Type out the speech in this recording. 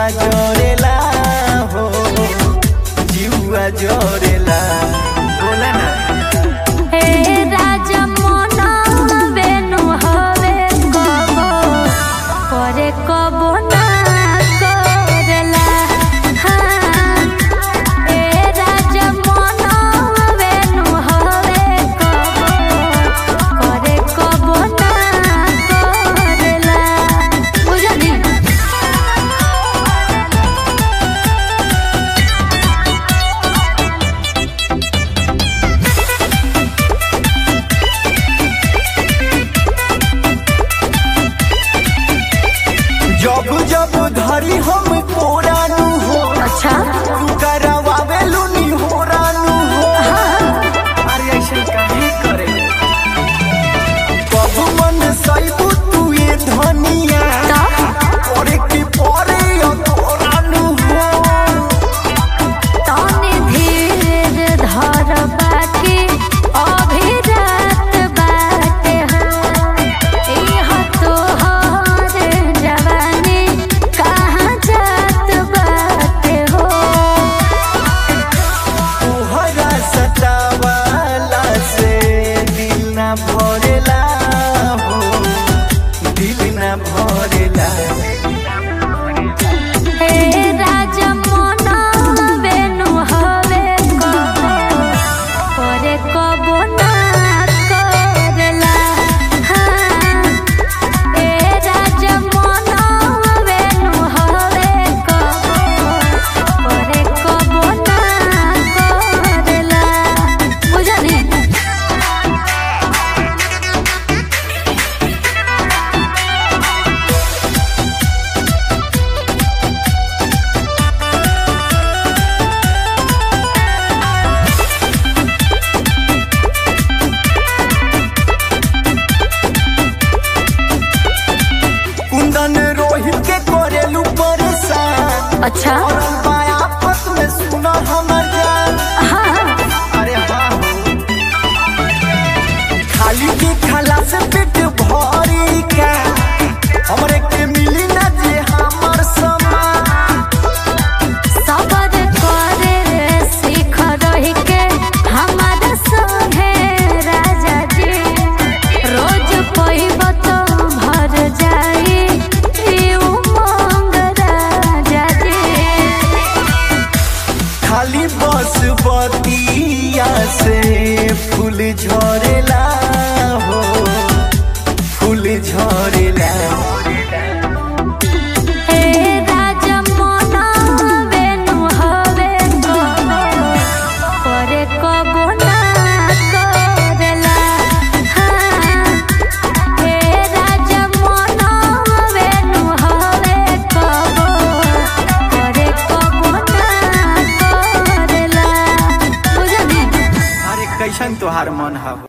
जोरेला हो जीवा जोरेला बोला ना हे राजा मोना बेनु हवे कबो करे कबो ना करेला हाँ हे राजा मोना बेनु हवे कबो करे कबो ना करेला बुझली। जब जब धरी हम कोरानू हो अच्छा तू करवावेलू नी होरानू हो अरे ऐसे काहे करे कब मन सईबू तू ये धनिया करे की परे कोरानू हो तने धीर धर बाकी अभी रात बाटे हो इह तोहर जवानी कहाँ जात बाटे हो तोहरा सतावाला से दिल ना भरेला हो दिल ना भरेला हे राजा मोना बेनु हवे कबो करे कबो ना करेला हाँ हे राजा मोना बेनु हवे कबो करे कबो ना करेला बुझली। कुंदन रोहित के करेलू परेशान अच्छा और आपस में सुना हमर जान हाँ अरे हाँ हो खाली की खाला से पेट भरी का हमरे के मिली ना जे हमर समान सबर करे सीख रही के हमारा संगे राजा जी रोज पइब तो भर जाई ई उमंग राजा जी। खाली बस बतिया से फूल झरेला हो फूल झरेला हे राजा मोना बेनु हवे कबो करे कबो ना करेला हाँ हे राजा मोना बेनु हवे कबो करे कबो ना करेला बुझली। अरे कैसन तोहार मन है